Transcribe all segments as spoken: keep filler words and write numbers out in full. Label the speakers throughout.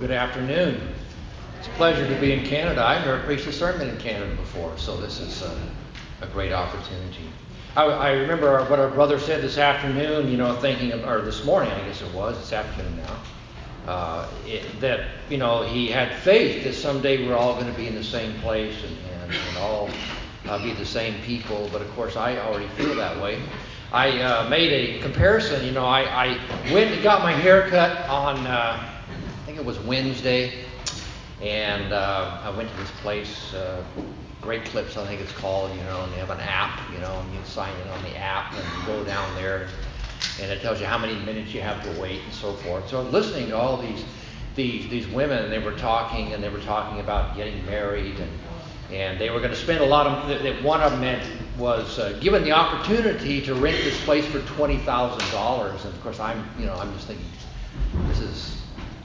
Speaker 1: Good afternoon. It's a pleasure to be in Canada. I've never preached a sermon in Canada before, so this is a, a great opportunity. I, I remember our, what our brother said this afternoon, you know, thinking of, or this morning, I guess it was, it's afternoon now, uh, it, that, you know, he had faith that someday we're all going to be in the same place and, and, and all uh, be the same people, but of course I already feel that way. I uh, made a comparison, you know, I, I went and got my hair cut on, uh, I think it was Wednesday, and uh, I went to this place, uh, Great Clips I think it's called, you know, and they have an app, you know, and you sign in on the app and you go down there and it tells you how many minutes you have to wait and so forth. So I was listening to all these these these women, and they were talking and they were talking about getting married, and and they were going to spend a lot of, that one of them had, was uh, given the opportunity to rent this place for twenty thousand dollars, and of course I'm, you know, I'm just thinking, this is,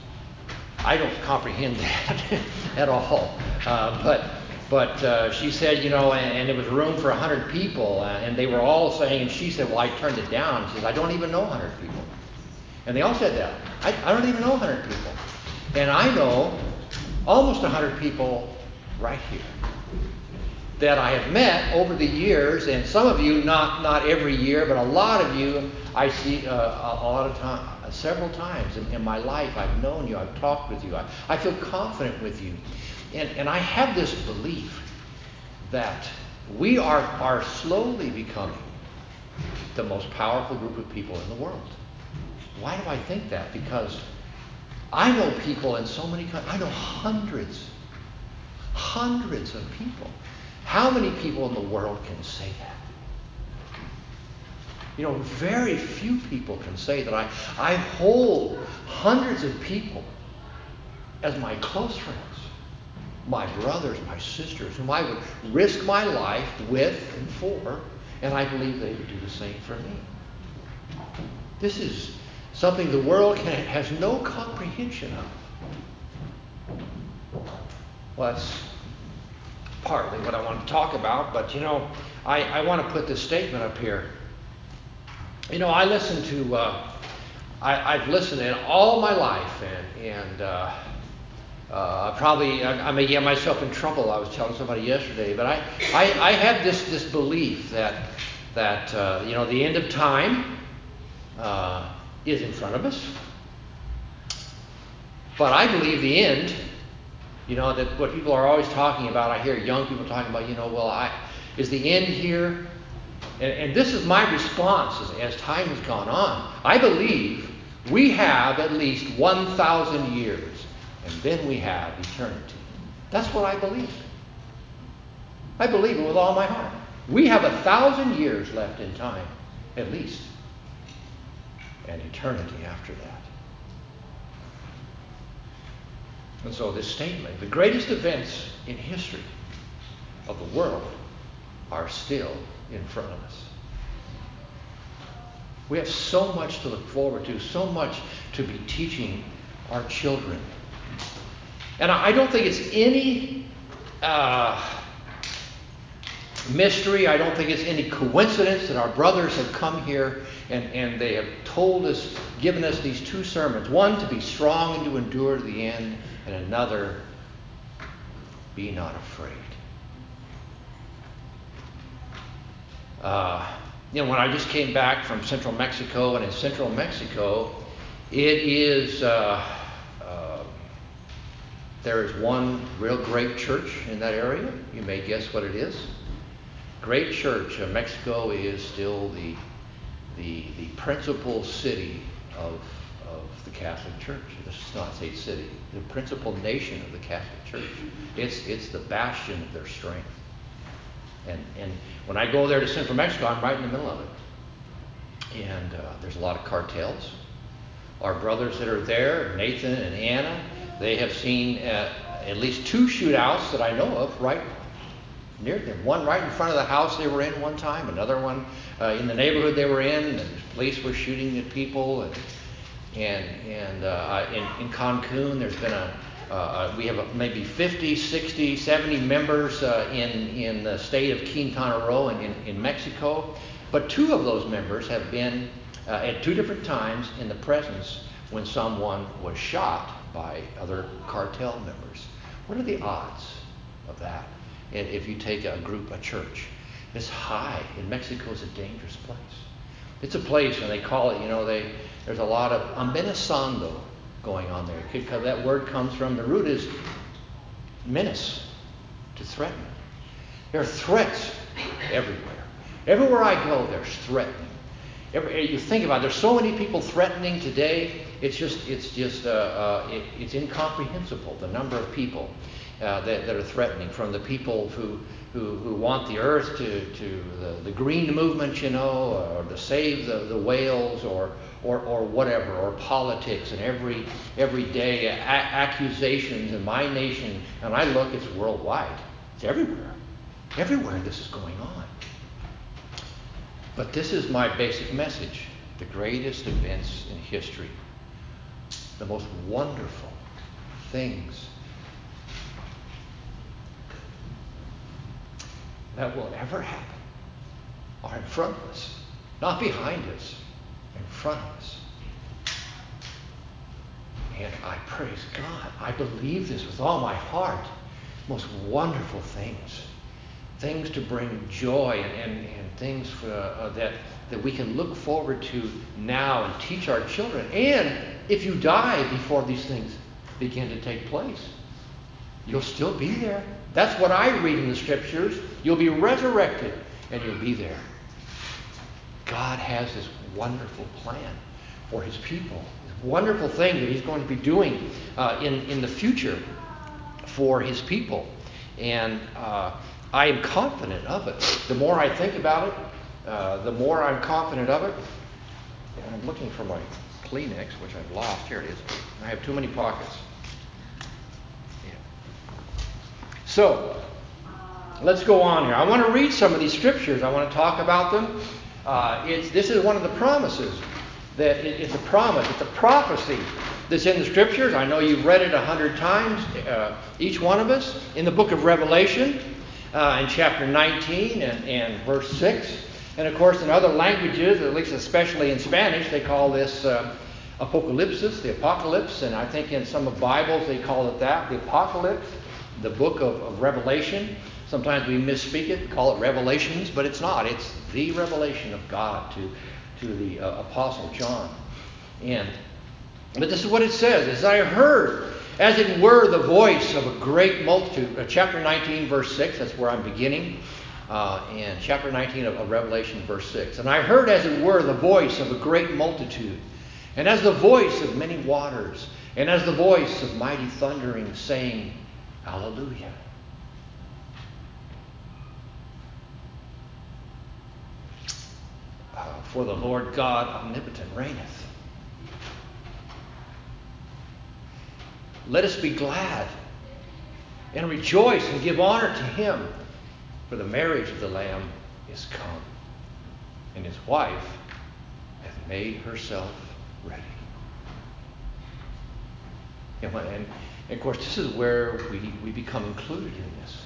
Speaker 1: I don't comprehend that at all. Uh, but but uh, she said, you know, and, and it was room for one hundred people, uh, and they were all saying, and she said, well, I turned it down. She says, I don't even know one hundred people. And they all said that. I, I don't even know one hundred people. And I know almost one hundred people right here that I have met over the years, and some of you not not every year, but a lot of you I see uh, a, a lot of time, several times in, in my life. I've known you, I've talked with you, I, I feel confident with you, and and I have this belief that we are are slowly becoming the most powerful group of people in the world. Why do I think that? Because I know people in so many countries. I know hundreds, hundreds of people. How many people in the world can say that? You know, very few people can say that I, I hold hundreds of people as my close friends, my brothers, my sisters, whom I would risk my life with and for, and I believe they would do the same for me. This is something the world can, has no comprehension of. Well, that's partly what I want to talk about, but you know, I, I want to put this statement up here. You know, I listen to, uh, I, I've listened in all my life, and, and uh, uh, probably I, I may get myself in trouble. I was telling somebody yesterday, but I, I, I have this this belief that that uh, you know, the end of time uh, is in front of us, but I believe the end. You know, that what people are always talking about, I hear young people talking about, you know, well, I, is the end here? And, and this is my response as, as time has gone on. I believe we have at least one thousand years, and then we have eternity. That's what I believe. I believe it with all my heart. We have a thousand years left in time, at least, and eternity after that. And so this statement, the greatest events in history of the world are still in front of us. We have so much to look forward to, so much to be teaching our children. And I don't think it's any uh, mystery, I don't think it's any coincidence that our brothers have come here and, and they have told us, given us these two sermons. One, to be strong and to endure to the end, and another, be not afraid. Uh, you know, when I just came back from Central Mexico, and in Central Mexico, it is, uh, uh, there is one real great church in that area. You may guess what it is. Great church. Uh, Mexico is still the, the, the principal city of of the Catholic Church. Let's not say city, the principal nation of the Catholic Church. It's it's the bastion of their strength. And and when I go there to Central Mexico, I'm right in the middle of it. And uh, there's a lot of cartels. Our brothers that are there, Nathan and Anna, they have seen uh, at least two shootouts that I know of right near them. One right in front of the house they were in one time, another one uh, in the neighborhood they were in, and the police were shooting at people. And And and uh, in, in Cancun, there's been a, uh, we have a, maybe fifty, sixty, seventy members uh, in, in the state of Quintana Roo and in, in Mexico. But two of those members have been uh, at two different times in the presence when someone was shot by other cartel members. What are the odds of that? And if you take a group, a church, it's high. And Mexico is a dangerous place. It's a place, and they call it, you know, they there's a lot of amenazando going on there. Because that word comes from, the root is menace, to threaten. There are threats everywhere. Everywhere I go, there's threatening. Every, you think about it, there's so many people threatening today. It's just, it's just, uh, uh, it, it's incomprehensible, the number of people uh, that, that are threatening. From the people who who, who want the earth to, to the, the green movement, you know, or to save the, the whales, or, or or whatever, or politics, and every every day a- accusations in my nation. And I look, it's worldwide. It's everywhere. Everywhere this is going on. But this is my basic message. The greatest events in history, the most wonderful things that will ever happen are in front of us. Not behind us, in front of us. And I praise God. I believe this with all my heart. Most wonderful things. Things to bring joy, and, and, and things for, uh, that, that we can look forward to now and teach our children. And if you die before these things begin to take place, you'll still be there. That's what I read in the Scriptures. You'll be resurrected, and you'll be there. God has this wonderful plan for His people. This wonderful thing that He's going to be doing uh, in, in the future for His people. And uh, I am confident of it. The more I think about it, uh, the more I'm confident of it. And I'm looking for my Kleenex, which I've lost. Here it is. I have too many pockets. Yeah. So, let's go on here. I want to read some of these scriptures. I want to talk about them. Uh, it's, this is one of the promises. That it, it's a promise. It's a prophecy that's in the scriptures. I know you've read it a hundred times, uh, each one of us, in the book of Revelation, uh, in chapter nineteen and, and verse six. And of course, in other languages, at least especially in Spanish, they call this uh, Apocalypsis, the Apocalypse. And I think in some of the Bibles they call it that, the Apocalypse, the book of, of Revelation. Sometimes we misspeak it, call it Revelations, but it's not. It's the revelation of God to to the uh, Apostle John. And but this is what it says. As I heard, as it were, the voice of a great multitude. Uh, chapter nineteen, verse six, that's where I'm beginning. Uh, and chapter nineteen of, of Revelation, verse six. And I heard, as it were, the voice of a great multitude, and as the voice of many waters, and as the voice of mighty thundering, saying, Hallelujah. Uh, for the Lord God omnipotent reigneth. Let us be glad and rejoice and give honor to Him, for the marriage of the Lamb is come, and His wife hath made herself ready. And, when, and, and of course, this is where we, we become included in this.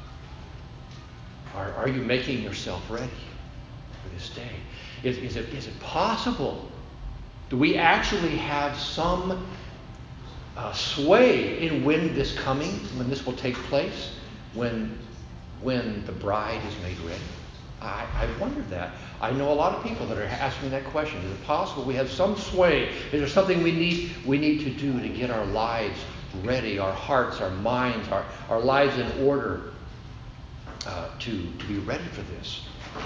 Speaker 1: Are, are you making yourself ready for this day? Is, is, it, is it possible? Do we actually have some uh, sway in when this coming, when this will take place, when when the bride is made ready? I, I wondered that. I know a lot of people that are asking that question. Is it possible we have some sway? Is there something we need we need to do to get our lives ready, our hearts, our minds, our, our lives in order uh, to, to be ready for this?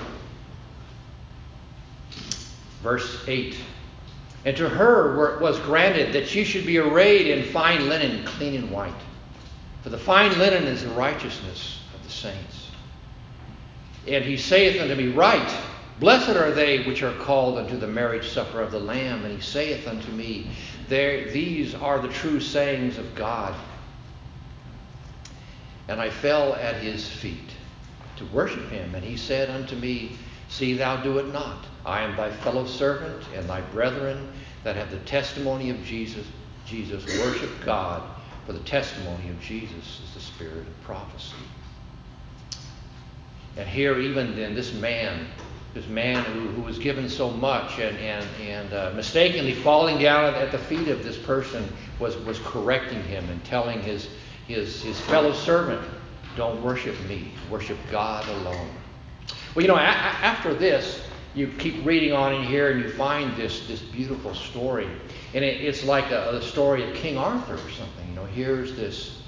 Speaker 1: Verse eight. And to her was granted that she should be arrayed in fine linen, clean and white. For the fine linen is the righteousness of the saints. And he saith unto me, Write, blessed are they which are called unto the marriage supper of the Lamb. And he saith unto me, there, These are the true sayings of God. And I fell at his feet to worship him. And he said unto me, See thou do it not. I am thy fellow servant and thy brethren that have the testimony of Jesus. Jesus, worship God, for the testimony of Jesus is the spirit of prophecy. And here even then this man, this man who, who was given so much, and and and uh, mistakenly falling down at, at the feet of this person was was correcting him and telling his his his fellow servant, "Don't worship me, worship God alone." Well, you know, a- a- after this, you keep reading on in here, and you find this this beautiful story, and it, it's like a, a story of King Arthur or something. You know, here's this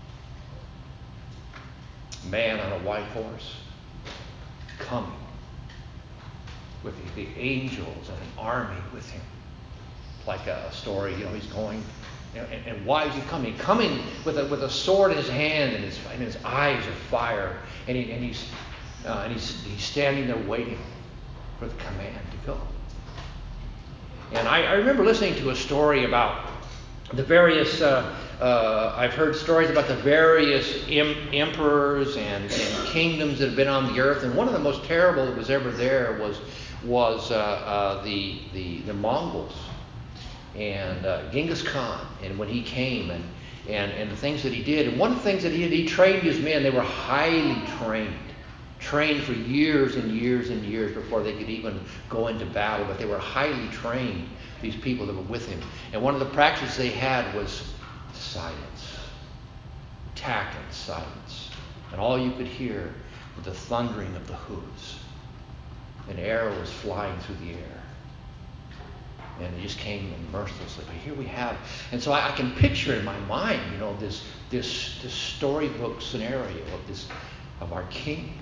Speaker 1: man on a white horse coming with the, the angels and an army with him. Like a story, you know, he's going, you know, and, and why is he coming? Coming with a with a sword in his hand, and his and his eyes are fire, and he and he's uh, and he's he's standing there waiting for the command to go. And I, I remember listening to a story about the various. Uh, uh, I've heard stories about the various em- emperors and, and kingdoms that have been on the earth, and one of the most terrible that was ever there was was uh, uh, the, the the Mongols and uh, Genghis Khan, and when he came and, and and the things that he did. And one of the things that he did, he trained his men. They were highly trained, trained for years and years and years before they could even go into battle. But they were highly trained, these people that were with him. And one of the practices they had was silence, tact and silence. And all you could hear was the thundering of the hooves. An arrow was flying through the air. And it just came mercilessly. But here we have, and so I, I can picture in my mind, you know, this this this storybook scenario of this of our king.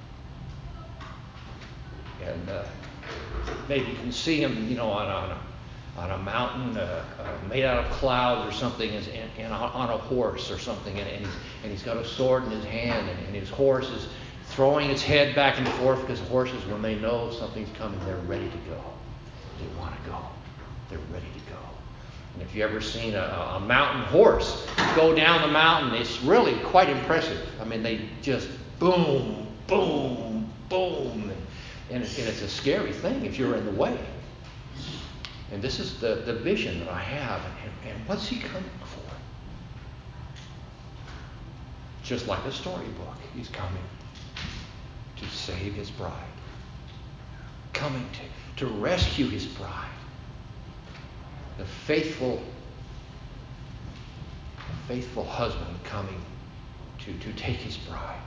Speaker 1: And uh, maybe you can see him, you know, on, on a on a mountain uh, uh, made out of clouds or something, and, and on a horse or something, and, and, he's, and he's got a sword in his hand, and, and his horse is throwing its head back and forth, because horses, when they know something's coming, they're ready to go. They want to go. They're ready to go. And if you've ever seen a, a mountain horse go down the mountain, it's really quite impressive. I mean, they just boom, boom, boom, and, and, it, and it's a scary thing if you're in the way. And this is the, the vision that I have. And, and what's he coming for? Just like a storybook, he's coming to save his bride. Coming to, to rescue his bride. The faithful, the faithful husband coming to, to take his bride.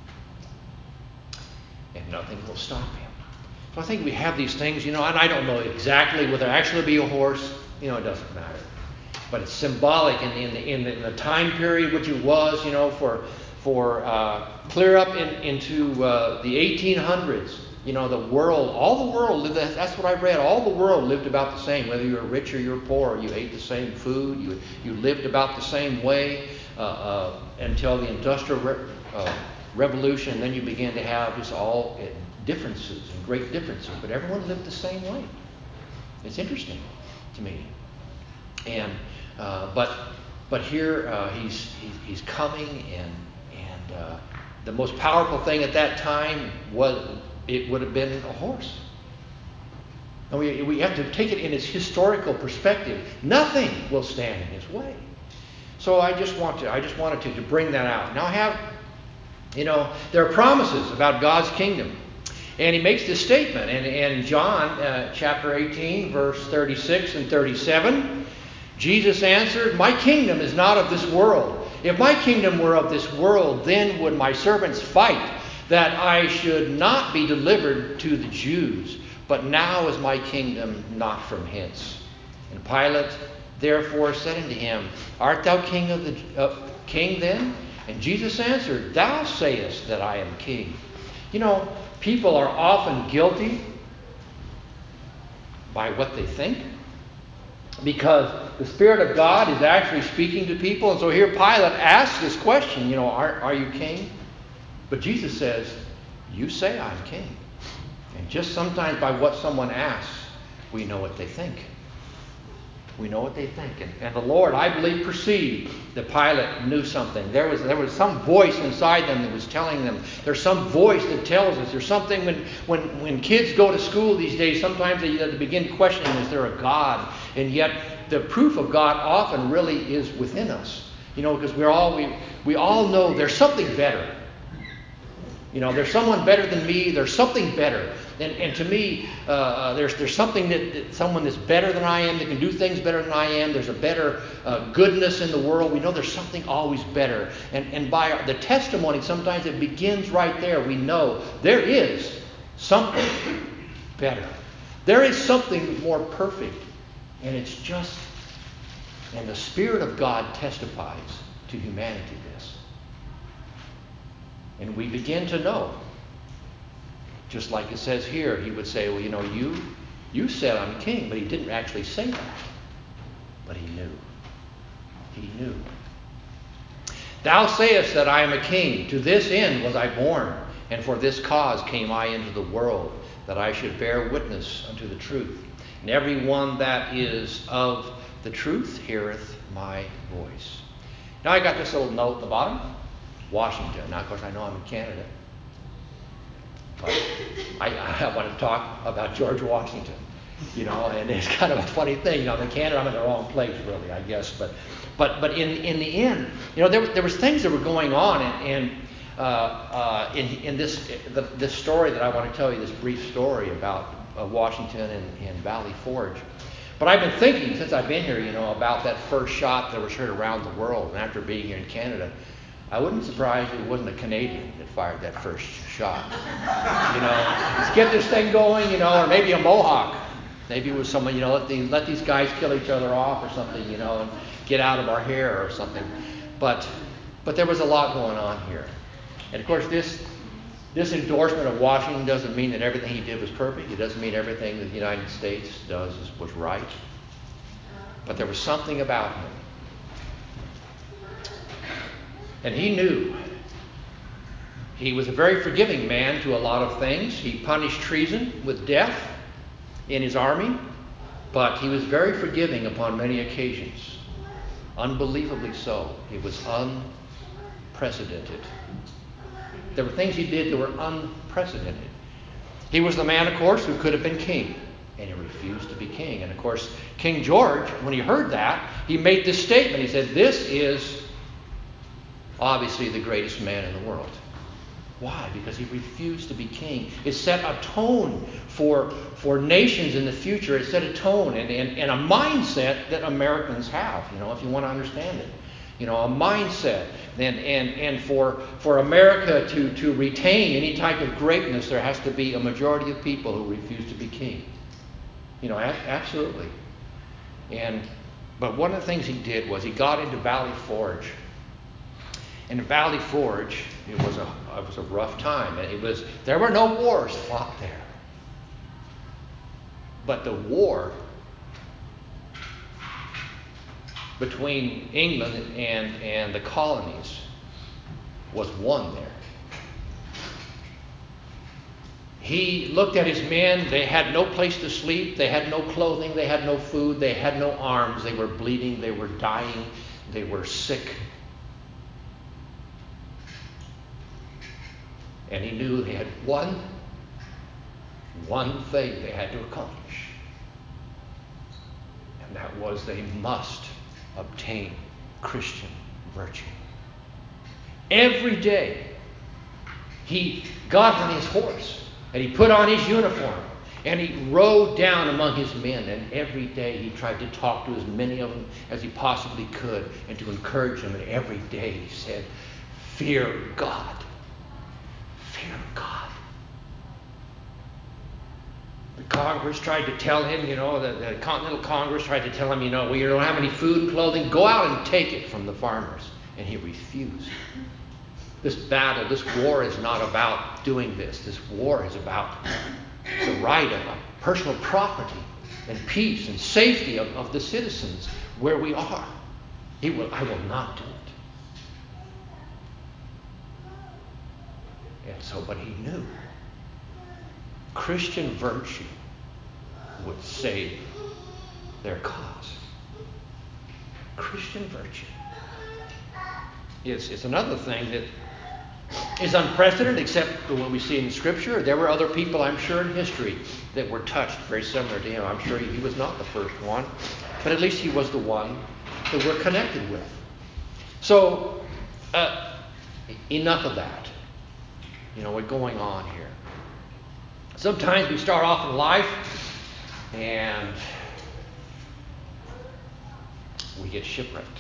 Speaker 1: And nothing will stop him. So I think we have these things, you know, and I don't know exactly whether it actually be a horse. You know, it doesn't matter. But it's symbolic in the, in the, in the, in the time period which it was, you know, for for uh, clear up in, into uh, the eighteen hundreds. You know, the world, all the world lived, that's what I read, all the world lived about the same. Whether you were rich or you were poor, you ate the same food, you you lived about the same way uh, uh, until the Industrial Re- uh, Revolution. And then you began to have just all uh, differences and great differences, but everyone lived the same way. It's interesting to me. And uh, but but here uh, he's he, he's coming, and and uh, the most powerful thing at that time was it would have been a horse. And we we have to take it in its historical perspective. Nothing will stand in his way. So I just want to I just wanted to, to bring that out. Now I have, you know, there are promises about God's kingdom. And he makes this statement in, in John uh, chapter eighteen, verse thirty-six and thirty-seven. Jesus answered, "My kingdom is not of this world. If my kingdom were of this world, then would my servants fight, that I should not be delivered to the Jews. But now is my kingdom not from hence." And Pilate therefore said unto him, "Art thou king of the uh, king then?" And Jesus answered, "Thou sayest that I am king." You know, people are often guilty by what they think, because the Spirit of God is actually speaking to people. And so here Pilate asks this question, you know, are, are you king? But Jesus says, you say I'm king. And just sometimes by what someone asks, we know what they think. We know what they think. And, and the Lord, I believe, perceived that Pilate knew something. There was there was some voice inside them that was telling them. There's some voice that tells us. There's something when when, when kids go to school these days, sometimes they, they begin questioning, is there a God? And yet the proof of God often really is within us. You know, because we're all we we all know there's something better. You know, there's someone better than me. There's something better. And, and to me, uh, there's there's something that, that someone that's better than I am, that can do things better than I am. There's a better uh, goodness in the world. We know there's something always better. And, and by our, the testimony, sometimes it begins right there. We know there is something better. There is something more perfect. And it's just, and the Spirit of God testifies to humanity this. And we begin to know. Just like it says here, he would say, well, you know, you you said I'm king, but he didn't actually say that. But he knew. He knew. Thou sayest that I am a king. To this end was I born, and for this cause came I into the world, that I should bear witness unto the truth. And every one that is of the truth heareth my voice. Now I got this little note at the bottom. Washington. Now, of course, I know I'm in Canada. But I, I want to talk about George Washington, you know, and it's kind of a funny thing. You know, I'm in Canada, I'm in the wrong place, really, I guess. But but but in in the end, you know, there there was things that were going on, and, and uh, uh, in in this the, this story that I want to tell you, this brief story about uh, Washington and, and Valley Forge. But I've been thinking since I've been here, you know, about that first shot that was heard around the world, and after being here in Canada. I wouldn't be surprised if it wasn't a Canadian that fired that first shot. You know, let's get this thing going, you know, or maybe a Mohawk. Maybe it was someone, you know, let, the, let these guys kill each other off or something, you know, and get out of our hair or something. But but there was a lot going on here. And of course, this this endorsement of Washington doesn't mean that everything he did was perfect. It doesn't mean everything that the United States does was right. But there was something about him. And he knew. He was a very forgiving man to a lot of things. He punished treason with death in his army, but he was very forgiving upon many occasions. Unbelievably so. It was unprecedented. There were things he did that were unprecedented. He was the man, of course, who could have been king, and he refused to be king. And of course, King George, when he heard that, he made this statement. He said, "This is obviously the greatest man in the world." Why? Because he refused to be king. It set a tone for, for nations in the future. It set a tone and, and, and a mindset that Americans have, you know, if you want to understand it. You know, a mindset. And, and, and for, for America to, to retain any type of greatness, there has to be a majority of people who refuse to be king. You know, a- absolutely. And but one of the things he did was he got into Valley Forge. In Valley Forge, it was a it was a rough time. It was there were no wars fought there, but the war between England and and the colonies was won there. He looked at his men. They had no place to sleep. They had no clothing. They had no food. They had no arms. They were bleeding. They were dying. They were sick. And he knew they had one, one thing they had to accomplish. And that was they must obtain Christian virtue. Every day, he got on his horse and he put on his uniform and he rode down among his men. And every day he tried to talk to as many of them as he possibly could and to encourage them. And every day he said, "Fear God. Fear God." The Congress tried to tell him, you know, the, the Continental Congress tried to tell him, you know, well, you don't have any food and clothing. Go out and take it from the farmers. And he refused. This battle, this war is not about doing this. This war is about the right of personal property and peace and safety of, of the citizens where we are. He will, I will not do it. And so, but he knew Christian virtue would save their cause. Christian virtue. It's, it's another thing that is unprecedented, except for what we see in Scripture. There were other people, I'm sure, in history that were touched very similar to him. I'm sure he, he was not the first one, but at least he was the one that we're connected with. So, uh, enough of that. You know, what's going on here. Sometimes we start off in life and we get shipwrecked.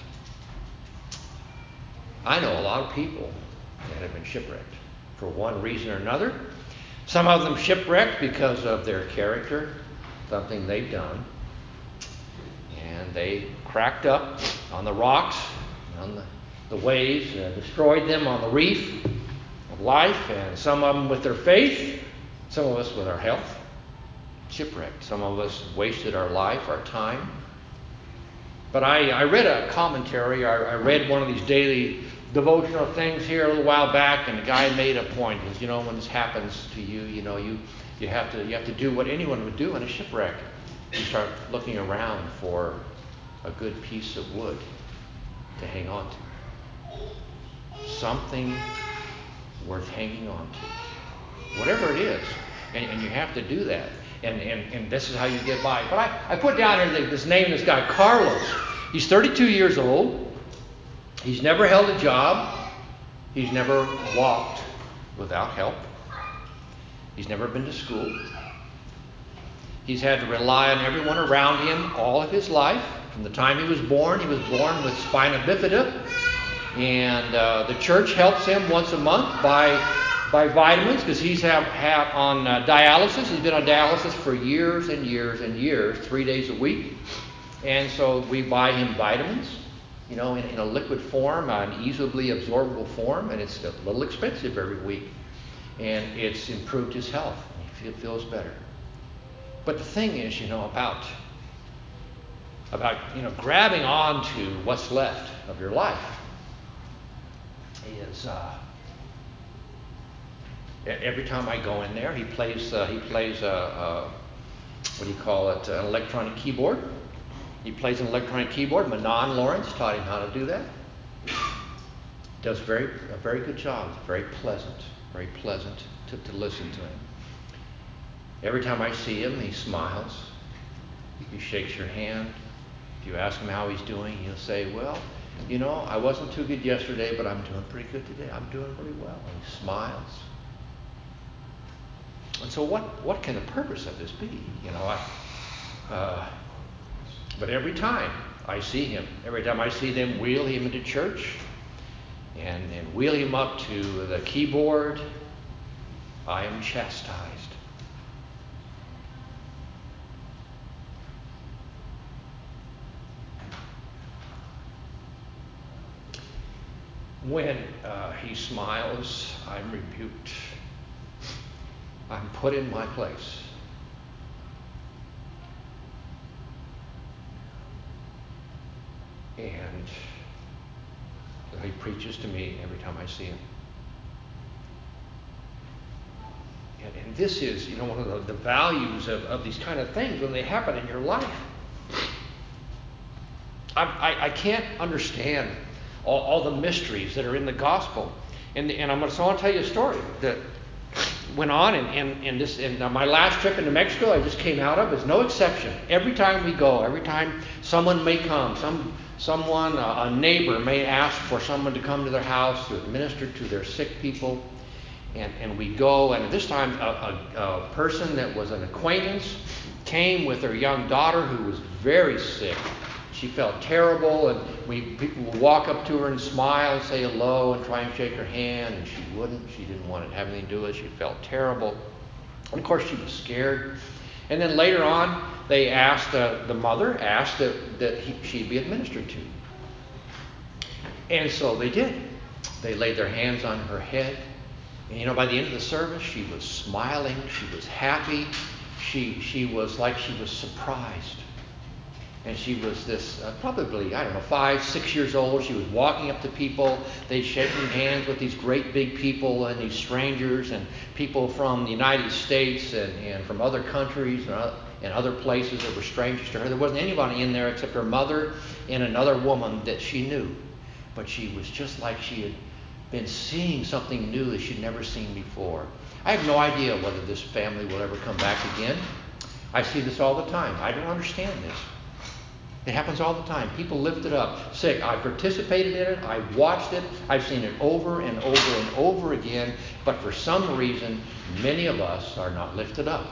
Speaker 1: I know a lot of people that have been shipwrecked for one reason or another. Some of them shipwrecked because of their character, something they've done. And they cracked up on the rocks, on the, the waves, uh, destroyed them on the reef of life. And some of them with their faith, some of us with our health, shipwrecked. Some of us wasted our life, our time. But I, I read a commentary, I, I read one of these daily devotional things here a little while back, and the guy made a point. He says, you know, when this happens to you, you know, you, you have to you have to do what anyone would do in a shipwreck. You start looking around for a good piece of wood to hang on to. Something worth hanging on to. Whatever it is. And, and you have to do that. And, and, and this is how you get by. But I, I put down here this name of this guy, Carlos. He's thirty-two years old. He's never held a job. He's never walked without help. He's never been to school. He's had to rely on everyone around him all of his life. From the time he was born, he was born with spina bifida. And uh, the church helps him once a month by by vitamins, because he's have, have on uh, dialysis. He's been on dialysis for years and years and years, three days a week. And so we buy him vitamins, you know, in, in a liquid form, an easily absorbable form, and it's a little expensive every week. And it's improved his health. He feels better. But the thing is, you know, about, about you know, grabbing on to what's left of your life is... Uh, Every time I go in there, he plays. Uh, he plays a, a what do you call it? An electronic keyboard. He plays an electronic keyboard. Manon Lawrence taught him how to do that. Does very a very good job. Very pleasant. Very pleasant to, to listen to him. Every time I see him, he smiles. He shakes your hand. If you ask him how he's doing, he'll say, "Well, you know, I wasn't too good yesterday, but I'm doing pretty good today. I'm doing really well." And he smiles. And so what, what can the purpose of this be? You know, I, uh, but every time I see him, every time I see them wheel him into church and, and wheel him up to the keyboard, I am chastised. When uh, he smiles, I'm rebuked. I'm put in my place. And he preaches to me every time I see him. And, and this is, you know, one of the, the values of, of these kind of things when they happen in your life. I, I, I can't understand all, all the mysteries that are in the gospel. And, and I'm going to, so I want to tell you a story that went on in, in, in this in my last trip into Mexico. I just came out of is no exception. Every time we go, every time someone may come, some someone, a, a neighbor may ask for someone to come to their house to administer to their sick people, and, and we go. And this time, a, a, a person that was an acquaintance came with her young daughter who was very sick. She felt terrible, and we people would walk up to her and smile and say hello and try and shake her hand, and she wouldn't. She didn't want to have anything to do with it. She felt terrible. And of course, she was scared. And then later on, they asked, uh, the mother asked that, that he, she'd be administered to. And so they did. They laid their hands on her head. And you know, by the end of the service, she was smiling. She was happy. She, she was like she was surprised. And she was this, uh, probably, I don't know, five, six years old. She was walking up to people. They'd shaking hands with these great big people and these strangers and people from the United States and, and from other countries and, uh, and other places that were strangers to her. There wasn't anybody in there except her mother and another woman that she knew. But she was just like she had been seeing something new that she'd never seen before. I have no idea whether this family will ever come back again. I see this all the time. I don't understand this. It happens all the time. People lift it up, sick. I've participated in it. I've watched it. I've seen it over and over and over again. But for some reason, many of us are not lifted up.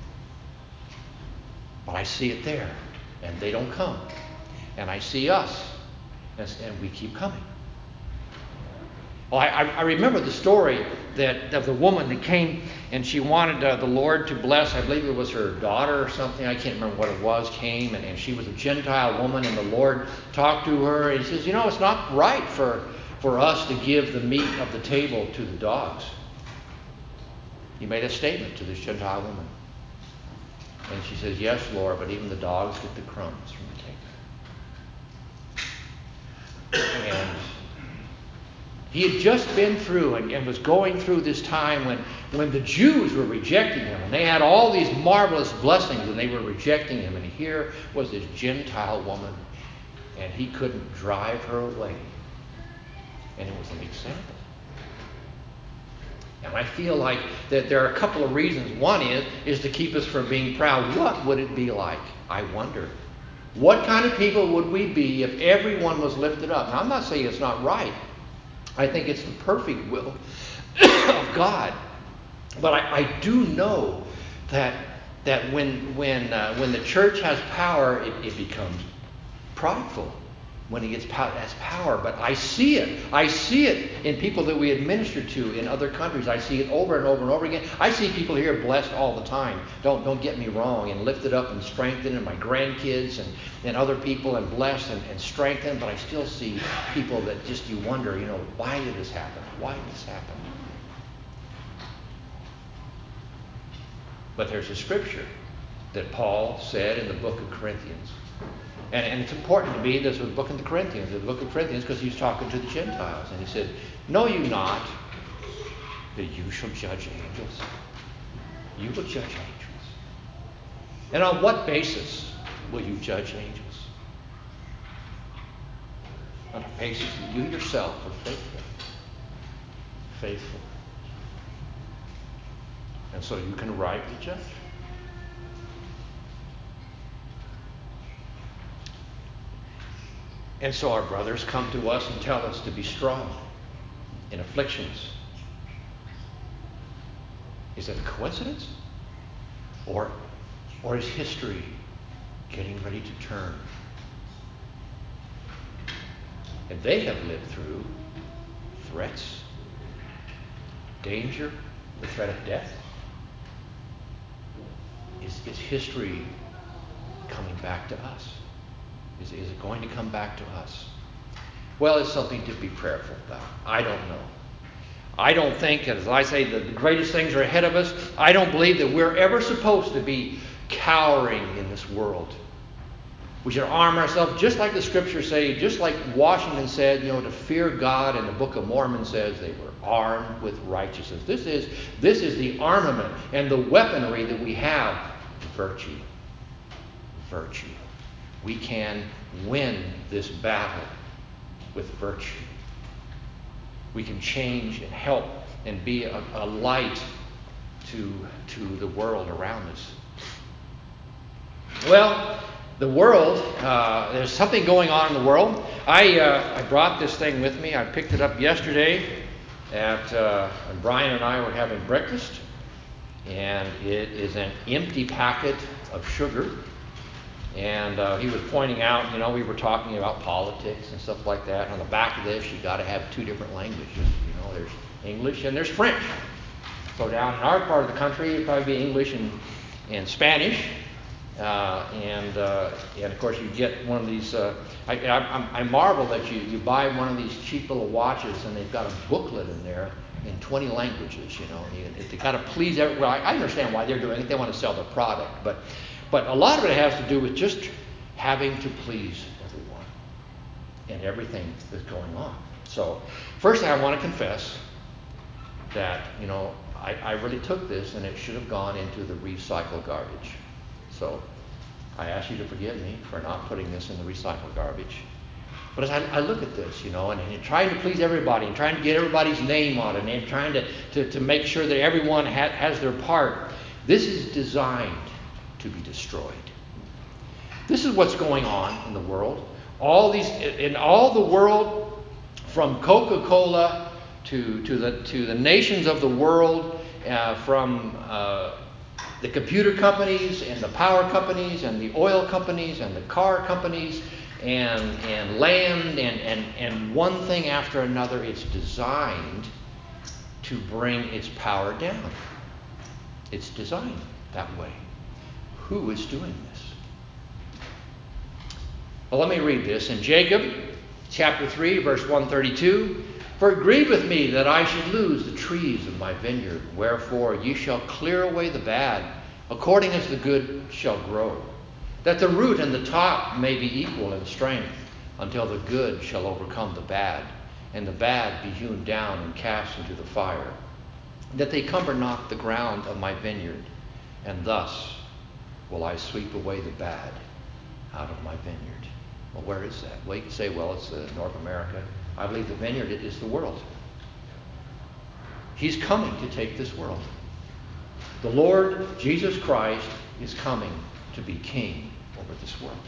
Speaker 1: But I see it there, and they don't come. And I see us, and, and we keep coming. Well, I, I remember the story that of the woman that came and she wanted uh, the Lord to bless, I believe it was her daughter or something, I can't remember what it was, came and, and she was a Gentile woman and the Lord talked to her and he says, you know, it's not right for, for us to give the meat of the table to the dogs. He made a statement to this Gentile woman. And she says, yes, Lord, but even the dogs get the crumbs from the table. And he had just been through and, and was going through this time when, when the Jews were rejecting him. And they had all these marvelous blessings and they were rejecting him. And here was this Gentile woman and he couldn't drive her away. And it was an example. And I feel like that there are a couple of reasons. One is, is to keep us from being proud. What would it be like? I wonder. What kind of people would we be if everyone was lifted up? Now, I'm not saying it's not right. I think it's the perfect will of God. But I, I do know that that when when uh, when the church has power, it, it becomes prideful. When it gets power, has power. But I see it. I see it in people that we administer to in other countries. I see it over and over and over again. I see people here blessed all the time. Don't don't get me wrong. And lifted up and strengthened. And my grandkids and, and other people and blessed and, and strengthened. But I still see people that just you wonder, you know, why did this happen? Why did this happen? But there's a scripture that Paul said in the book of Corinthians. And, and it's important to me, this was the book of the Corinthians, the book of Corinthians, because he's talking to the Gentiles. And he said, know you not that you shall judge angels? You will judge angels. And on what basis will you judge angels? On the basis that you yourself are faithful. Faithful. And so you can rightly judge. And so our brothers come to us and tell us to be strong in afflictions. Is it a coincidence? Or, or is history getting ready to turn? And they have lived through threats, danger, the threat of death. Is, is history coming back to us? Is, is it going to come back to us? Well, it's something to be prayerful about. I don't know. I don't think, as I say, the, the greatest things are ahead of us. I don't believe that we're ever supposed to be cowering in this world. We should arm ourselves, just like the scriptures say, just like Washington said, you know, to fear God, and the Book of Mormon says they were armed with righteousness. This is, this is the armament and the weaponry that we have. Virtue. Virtue. We can win this battle with virtue. We can change and help and be a, a light to, to the world around us. Well, the world, uh, there's something going on in the world. I uh, I brought this thing with me. I picked it up yesterday at uh, when Brian and I were having breakfast. And it is an empty packet of sugar. And uh, he was pointing out, you know, we were talking about politics and stuff like that. And on the back of this, you got to have two different languages. You know, there's English and there's French. So down in our part of the country, it'd probably be English and, and Spanish. Uh, and uh, and of course, you get one of these. Uh, I, I, I marvel that you, you buy one of these cheap little watches, and they've got a booklet in there in twenty languages. You know, you, they got to please everyone. Well, I understand why they're doing it. They want to sell their product, but. But a lot of it has to do with just having to please everyone and everything that's going on. So, first thing I want to confess that, you know, I, I really took this and it should have gone into the recycle garbage. So, I ask you to forgive me for not putting this in the recycle garbage. But as I, I look at this, you know, and, and trying to please everybody and trying to get everybody's name on it and trying to, to, to make sure that everyone ha- has their part, this is designed to be destroyed. This is what's going on in the world. All these, in all the world, from Coca-Cola to, to, the, to the nations of the world, uh, from uh, the computer companies and the power companies and the oil companies and the car companies and, and land and, and, and one thing after another, it's designed to bring its power down. It's designed that way. Who is doing this? Well, let me read this. In Jacob, chapter three, verse one thirty-two, "For it grieveth me that I should lose the trees of my vineyard. Wherefore ye shall clear away the bad, according as the good shall grow, that the root and the top may be equal in strength, until the good shall overcome the bad, and the bad be hewn down and cast into the fire, that they cumber not the ground of my vineyard. And thus will I sweep away the bad out of my vineyard." Well, where is that? Well, you can say, well, it's uh, North America. I believe the vineyard is the world. He's coming to take this world. The Lord Jesus Christ is coming to be king over this world.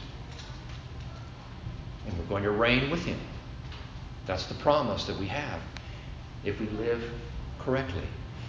Speaker 1: And we're going to reign with him. That's the promise that we have if we live correctly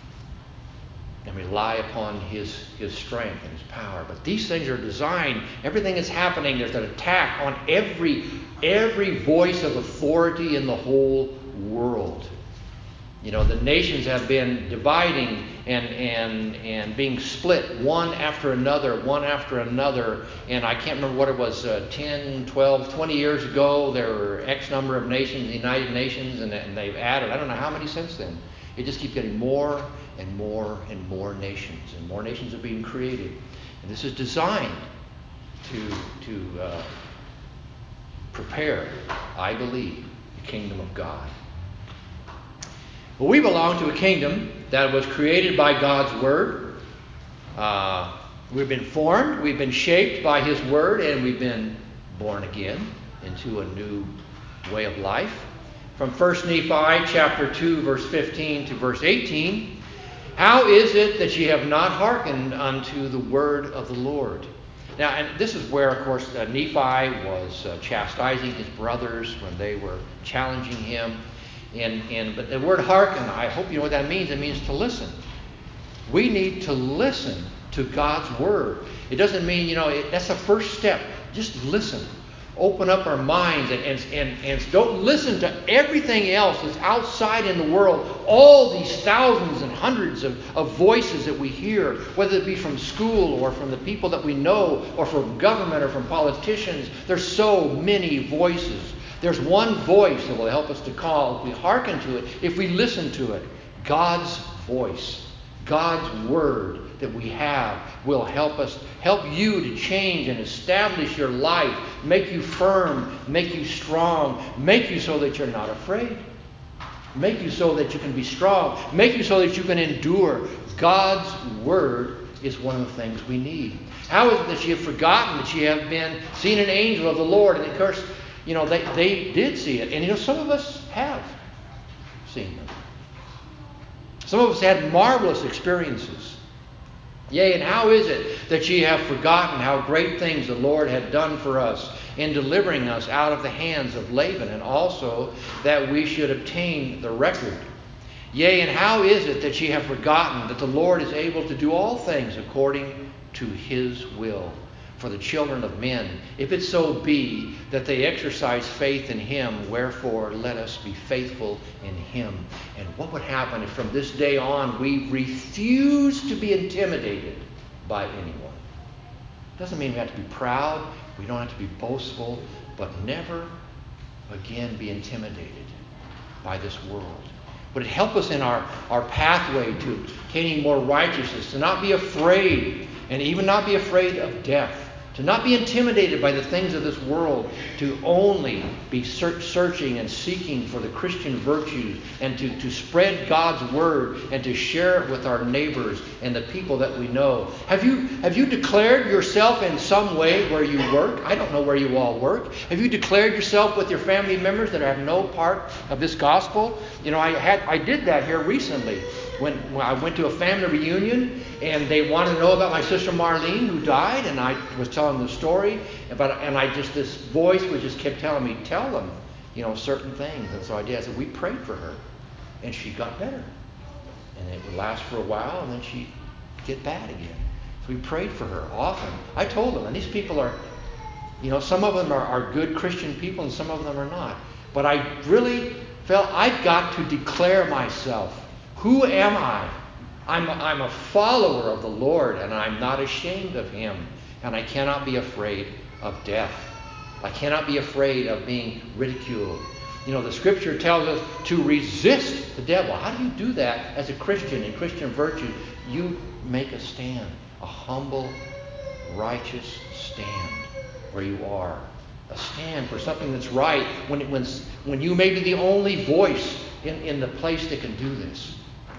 Speaker 1: and rely upon his, his strength and his power. But these things are designed, everything is happening, there's an attack on every, every voice of authority in the whole world. You know, the nations have been dividing and, and, and being split one after another, one after another. And I can't remember what it was, uh, ten, twelve, twenty years ago, there were X number of nations, the United Nations, and, and they've added, I don't know how many since then. It just keeps getting more and more and more nations. And more nations are being created. And this is designed to, to uh, prepare, I believe, the kingdom of God. Well, we belong to a kingdom that was created by God's Word. Uh, we've been formed, we've been shaped by His Word, and we've been born again into a new way of life. From First Nephi chapter two, verse fifteen to verse eighteen, "How is it that ye have not hearkened unto the word of the Lord?" Now, and this is where, of course, uh, Nephi was uh, chastising his brothers when they were challenging him. And, and but the word hearken, I hope you know what that means. It means to listen. We need to listen to God's word. It doesn't mean, you know, it, that's the first step. Just listen. Open up our minds and, and, and, and don't listen to everything else that's outside in the world. All these thousands and hundreds of, of voices that we hear, whether it be from school or from the people that we know or from government or from politicians. There's so many voices. There's one voice that will help us to call if we hearken to it, if we listen to it. God's voice, God's word that we have will help us, help you to change and establish your life, make you firm, make you strong, make you so that you're not afraid, make you so that you can be strong, make you so that you can endure. God's word is one of the things we need. How is it that you have forgotten that you have been seen an angel of the Lord? And of course, you know, they, they did see it. And, you know, some of us have seen them. Some of us had marvelous experiences. Yea, and how is it that ye have forgotten how great things the Lord had done for us in delivering us out of the hands of Laban, and also that we should obtain the record? Yea, and how is it that ye have forgotten that the Lord is able to do all things according to his will for the children of men, if it so be that they exercise faith in him? Wherefore let us be faithful in him. And what would happen if from this day on we refuse to be intimidated by anyone? Doesn't mean we have to be proud, we don't have to be boastful, but never again be intimidated by this world. Would it help us in our, our pathway to attaining more righteousness, to not be afraid, and even not be afraid of death? To not be intimidated by the things of this world, to only be search, searching and seeking for the Christian virtues, and to, to spread God's word and to share it with our neighbors and the people that we know. Have you, have you declared yourself in some way where you work? I don't know where you all work. Have you declared yourself with your family members that have no part of this gospel? You know, I had I did that here recently. when, when I went to a family reunion and they wanted to know about my sister Marlene who died, and I was telling the story, about, and I just, this voice was just kept telling me, tell them, you know, certain things. And so I did. I said, we prayed for her, and she got better. And it would last for a while, and then she'd get bad again. So we prayed for her often. I told them, and these people are, you know, some of them are, are good Christian people, and some of them are not. But I really felt I've got to declare myself. Who am I? I'm a, I'm a follower of the Lord, and I'm not ashamed of Him. And I cannot be afraid of death. I cannot be afraid of being ridiculed. You know, the Scripture tells us to resist the devil. How do you do that as a Christian in Christian virtue? You make a stand, a humble, righteous stand where you are. A stand for something that's right when, when, when you may be the only voice in, in the place that can do this.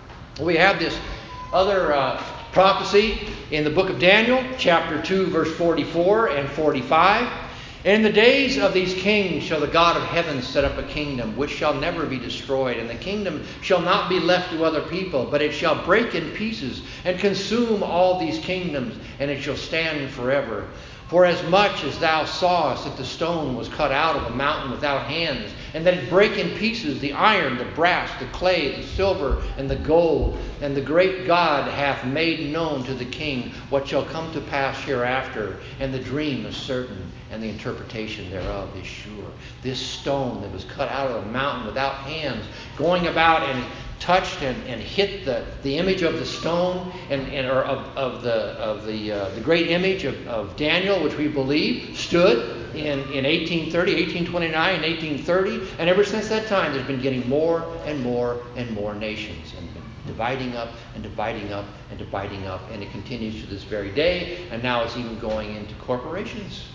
Speaker 1: We have this other uh, prophecy in the book of Daniel, chapter two, verse forty-four and forty-five. And in the days of these kings shall the God of heaven set up a kingdom which shall never be destroyed. And the kingdom shall not be left to other people, but it shall break in pieces and consume all these kingdoms, and it shall stand forever. For as much as thou sawest that the stone was cut out of a mountain without hands, and that it brake in pieces the iron, the brass, the clay, the silver, and the gold, and the great God hath made known to the king what shall come to pass hereafter, and the dream is certain, and the interpretation thereof is sure. This stone that was cut out of a mountain without hands, going about and touched and, and hit the, the image of the stone and, and or of, of the of the uh, the great image of, of Daniel, which we believe stood in, in eighteen thirty, eighteen twenty-nine, and eighteen thirty, and ever since that time there's been getting more and more and more nations, and been dividing up and dividing up and dividing up, and it continues to this very day, and now it's even going into corporations.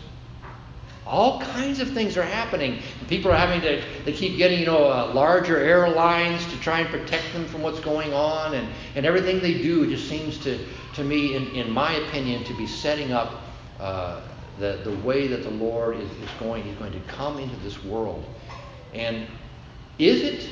Speaker 1: All kinds of things are happening. People are having to, they keep getting, you know, uh, larger airlines to try and protect them from what's going on. And, and everything they do just seems to, to me, in, in my opinion, to be setting up uh, the, the way that the Lord is, is going. He's going to come into this world. And is it,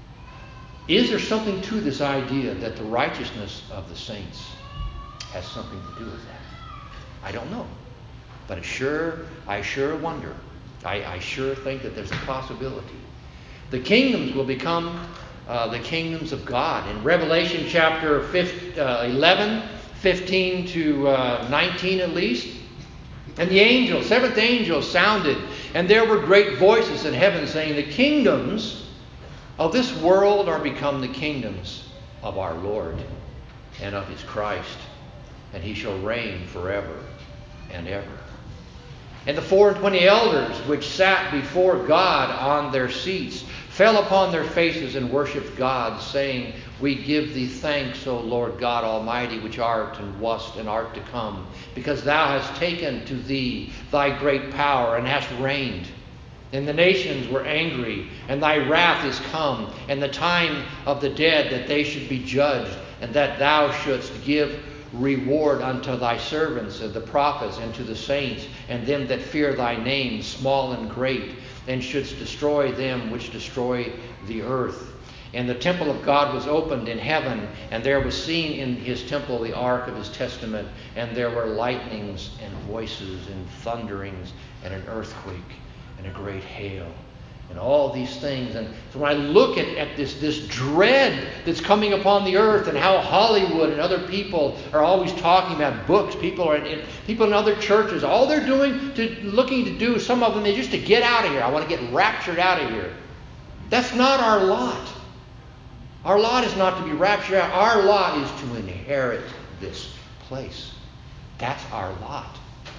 Speaker 1: is there something to this idea that the righteousness of the saints has something to do with that? I don't know. But it sure, I sure wonder. I, I sure think that there's a possibility. The kingdoms will become uh, the kingdoms of God. In Revelation chapter eleven, fifteen to nineteen at least. And the angel, seventh angel sounded, and there were great voices in heaven saying, the kingdoms of this world are become the kingdoms of our Lord and of His Christ, and He shall reign forever and ever. And the four and twenty elders which sat before God on their seats fell upon their faces and worshipped God, saying, we give thee thanks, O Lord God Almighty, which art and wast and art to come, because thou hast taken to thee thy great power and hast reigned. And the nations were angry, and thy wrath is come, and the time of the dead that they should be judged, and that thou shouldst give reward unto thy servants and the prophets and to the saints and them that fear thy name, small and great, and shouldst destroy them which destroy the earth. And the temple of God was opened in heaven, and there was seen in his temple the ark of his testament, and there were lightnings and voices and thunderings and an earthquake and a great hail. And all these things. And so when I look at, at this, this dread that's coming upon the earth, and how Hollywood and other people are always talking about books, people are in, people in other churches, all they're doing, to looking to do, some of them, is just to get out of here. I want to get raptured out of here. That's not our lot. Our lot is not to be raptured out. Our lot is to inherit this place. That's our lot.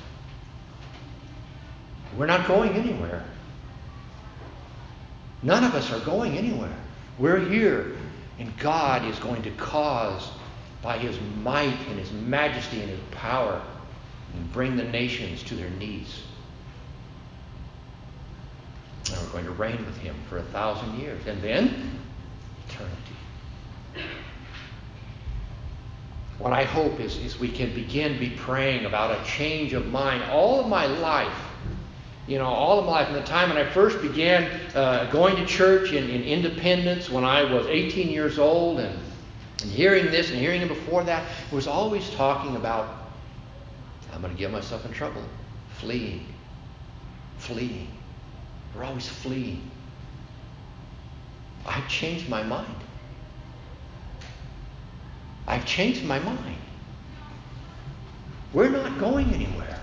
Speaker 1: We're not going anywhere. None of us are going anywhere. We're here, and God is going to cause, by His might and His majesty and His power, and bring the nations to their knees. And we're going to reign with Him for a thousand years, and then eternity. What I hope is, is we can begin be praying about a change of mind. All of my life, You know, all of my life, from the time when I first began uh, going to church in, in Independence when I was eighteen years old, and And hearing this and hearing him before that, it was always talking about, I'm going to get myself in trouble. Fleeing. Fleeing. We're always fleeing. I've changed my mind. I've changed my mind. We're not going anywhere.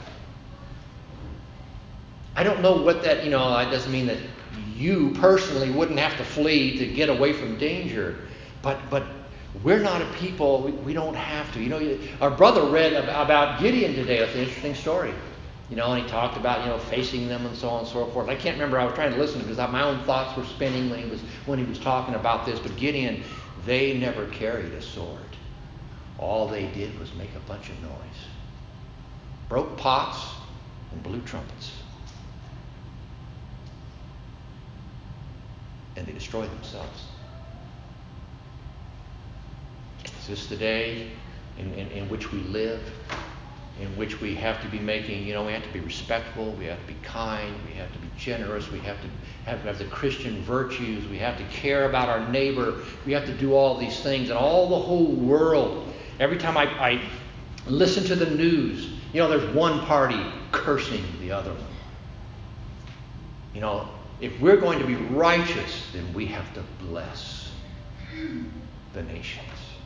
Speaker 1: I don't know what that, you know, it doesn't mean that you personally wouldn't have to flee to get away from danger. But but we're not a people, we, we don't have to. You know, our brother read about Gideon today. It's an interesting story. You know, and he talked about, you know, facing them and so on and so forth. I can't remember, I was trying to listen because my own thoughts were spinning when he was when he was talking about this. But Gideon, they never carried a sword. All they did was make a bunch of noise. Broke pots and blew trumpets. And they destroyed themselves. Is this the day in, in, in which we live? In which we have to be making, you know, we have to be respectful, we have to be kind, we have to be generous, we have to have, have the Christian virtues, we have to care about our neighbor, we have to do all these things. And all the whole world, every time I, I listen to the news, you know, there's one party cursing the other one. You know, if we're going to be righteous, then we have to bless the nations.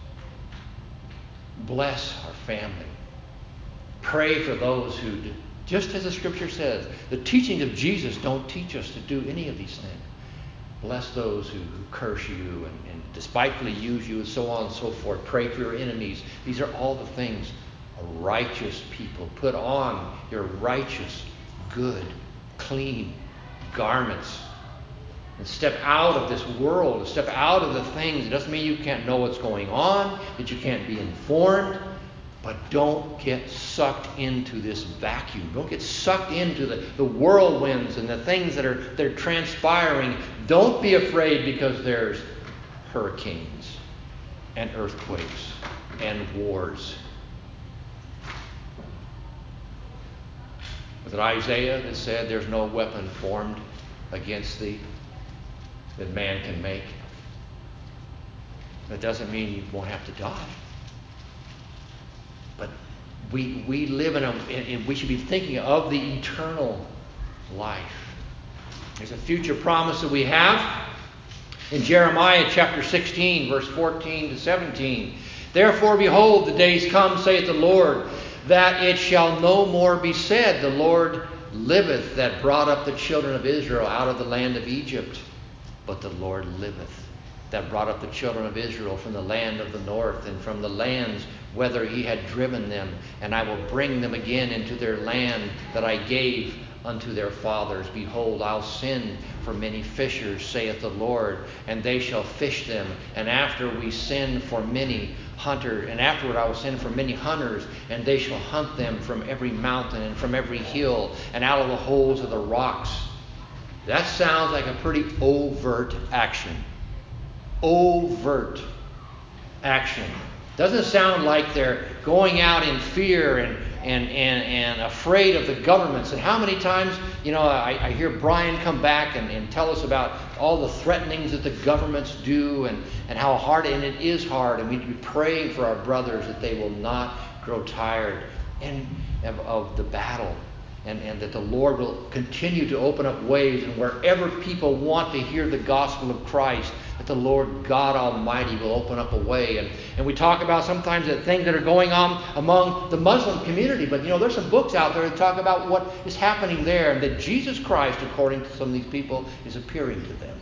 Speaker 1: Bless our family. Pray for those who, do, just as the scripture says, the teaching of Jesus don't teach us to do any of these things. Bless those who, who curse you and, and despitefully use you and so on and so forth. Pray for your enemies. These are all the things a righteous people put on your righteous, good, clean garments. And step out of this world, step out of the things. It doesn't mean you can't know what's going on, that you can't be informed. But don't get sucked into this vacuum. Don't get sucked into the, the whirlwinds and the things that are, that are transpiring. Don't be afraid because there's hurricanes and earthquakes and wars. Was it Isaiah that said there's no weapon formed against thee that man can make? That doesn't mean you won't have to die. But we we live in a, and we should be thinking of the eternal life. There's a future promise that we have in Jeremiah chapter sixteen, verse fourteen to seventeen. Therefore, behold, the days come, saith the Lord, that it shall no more be said, the Lord liveth that brought up the children of Israel out of the land of Egypt. But the Lord liveth that brought up the children of Israel from the land of the north and from the lands whither he had driven them. And I will bring them again into their land that I gave unto their fathers. Behold, I'll send for many fishers, saith the Lord, and they shall fish them. And after we send for many hunters, and afterward I will send for many hunters, and they shall hunt them from every mountain and from every hill and out of the holes of the rocks. That sounds like a pretty overt action. Overt action. Doesn't sound like they're going out in fear and and and, and afraid of the governments. And how many times, you know, I, I hear Brian come back and, and tell us about all the threatenings that the governments do and, and how hard, and it is hard, and we need to be praying for our brothers that they will not grow tired and of, of the battle. And, and that the Lord will continue to open up ways, and wherever people want to hear the gospel of Christ, that the Lord God Almighty will open up a way. And, and we talk about sometimes the things that are going on among the Muslim community, but you know, there's some books out there that talk about what is happening there, and that Jesus Christ, according to some of these people, is appearing to them.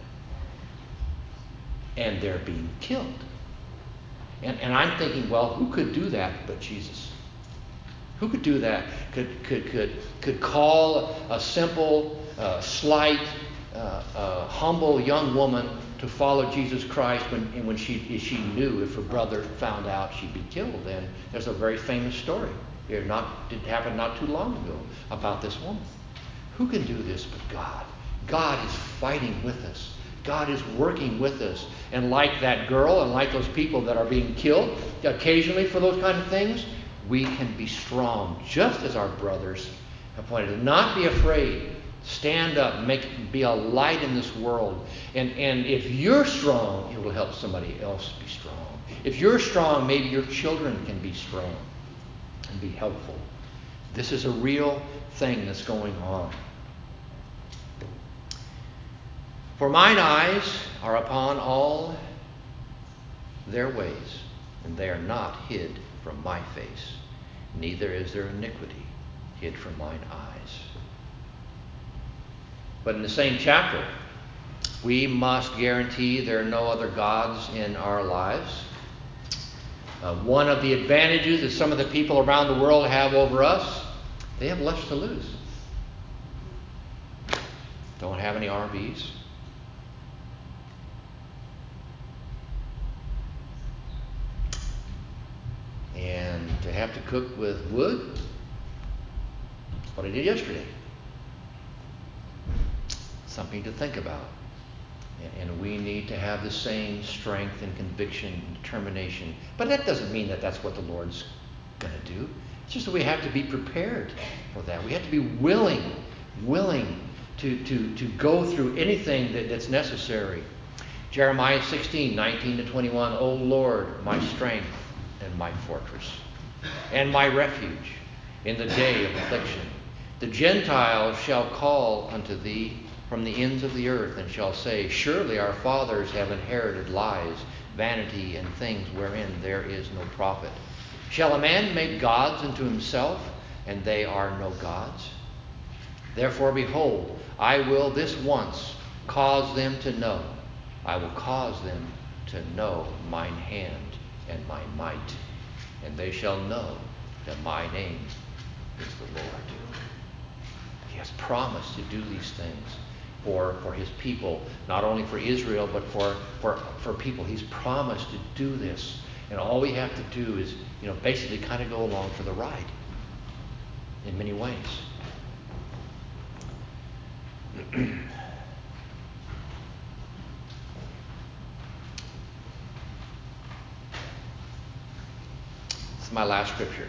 Speaker 1: And they're being killed. And, and I'm thinking, well, who could do that but Jesus? Who could do that? Could could could could call a simple, uh, slight, uh, uh, humble young woman to follow Jesus Christ when and when she she knew if her brother found out she'd be killed? And there's a very famous story here. Not it happened not too long ago about this woman. Who can do this but God? God is fighting with us. God is working with us. And like that girl and like those people that are being killed occasionally for those kind of things, we can be strong, just as our brothers have pointed out. Not be afraid Stand up, make, be a light in this world. And, and if you're strong, it will help somebody else be strong. If you're strong, maybe your children can be strong and be helpful. This is a real thing that's going on. For mine eyes are upon all their ways, and they are not hid from my face. Neither is there iniquity hid from mine eyes. But in the same chapter, we must guarantee there are no other gods in our lives. Uh, one of the advantages that some of the people around the world have over us, they have less to lose. Don't have any R Vs. And to have to cook with wood, that's what I did yesterday. Something to think about. And we need to have the same strength and conviction and determination. But that doesn't mean that that's what the Lord's going to do. It's just that we have to be prepared for that. We have to be willing, willing to, to, to go through anything that, that's necessary. Jeremiah sixteen, nineteen to twenty-one, O Lord, my strength and my fortress, and my refuge in the day of affliction. The Gentiles shall call unto thee from the ends of the earth, and shall say, surely our fathers have inherited lies, vanity, and things wherein there is no profit. Shall a man make gods unto himself, and they are no gods? Therefore, behold, I will this once cause them to know. I will cause them to know mine hand and my might, and they shall know that my name is the Lord. He has promised to do these things for, for his people, not only for Israel, but for, for, for people. He's promised to do this. And all we have to do is, you know, basically kind of go along for the ride in many ways. This is my last scripture.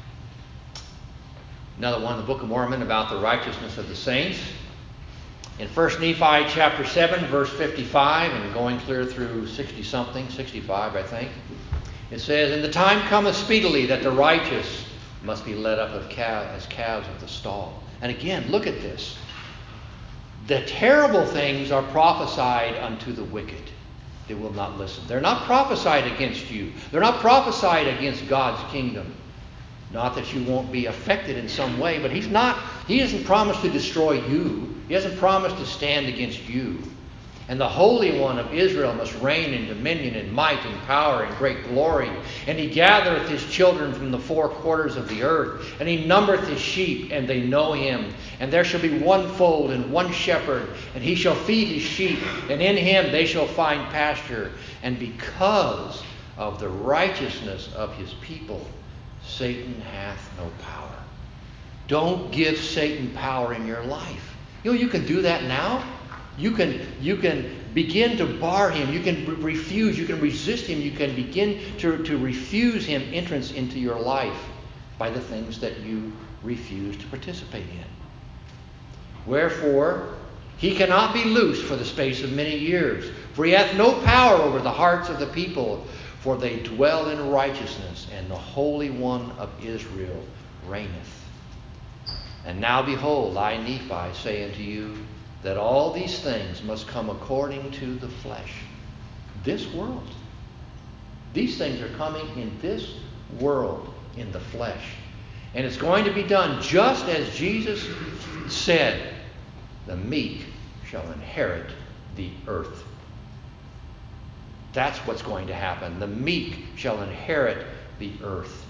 Speaker 1: Another one in the Book of Mormon about the righteousness of the saints. In First Nephi chapter seven, verse fifty-five, and going clear through sixty-something, sixty-five, I think, it says, and the time cometh speedily that the righteous must be led up of calf, as calves of the stall. And again, look at this. The terrible things are prophesied unto the wicked. They will not listen. They're not prophesied against you. They're not prophesied against God's kingdom. Not that you won't be affected in some way, but he's not, he hasn't promised to destroy you. He hasn't promised to stand against you. And the Holy One of Israel must reign in dominion and might and power and great glory. And he gathereth his children from the four quarters of the earth. And he numbereth his sheep, and they know him. And there shall be one fold and one shepherd. And he shall feed his sheep. And in him they shall find pasture. And because of the righteousness of his people, Satan hath no power. Don't give Satan power in your life. You know, you can do that now. You can, you can begin to bar him. You can re- refuse. You can resist him. You can begin to, to refuse him entrance into your life by the things that you refuse to participate in. Wherefore, he cannot be loosed for the space of many years. For he hath no power over the hearts of the people. For they dwell in righteousness, and the Holy One of Israel reigneth. And now behold, I, Nephi, say unto you, that all these things must come according to the flesh. This world. These things are coming in this world, in the flesh. And it's going to be done just as Jesus said, the meek shall inherit the earth. That's what's going to happen. The meek shall inherit the earth.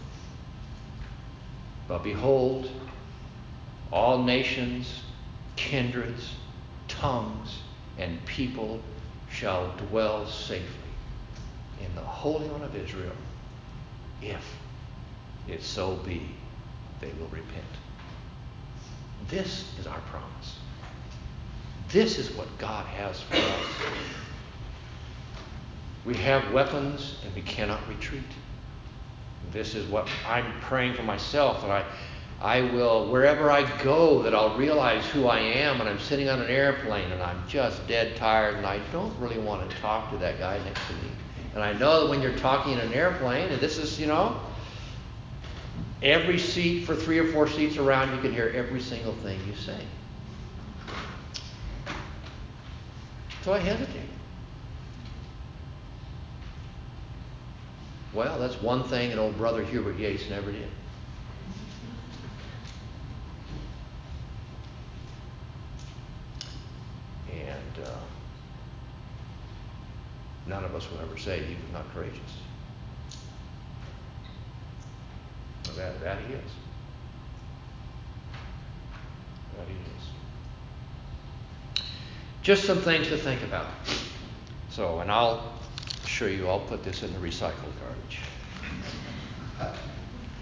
Speaker 1: But behold, all nations, kindreds, tongues, and people shall dwell safely in the Holy One of Israel, if it so be they will repent. This is our promise. This is what God has for us. We have weapons and we cannot retreat. This is what I'm praying for myself, that I, I will, wherever I go, that I'll realize who I am when I'm sitting on an airplane and I'm just dead tired and I don't really want to talk to that guy next to me. And I know that when you're talking in an airplane, and this is, you know, every seat for three or four seats around, you can hear every single thing you say. So I hesitate. Well, that's one thing an old brother Hubert Yates never did. And uh, none of us will ever say he was not courageous. That, that he is. That he is. Just some things to think about. So, and I'll assure you, I'll put this in the recycled garbage.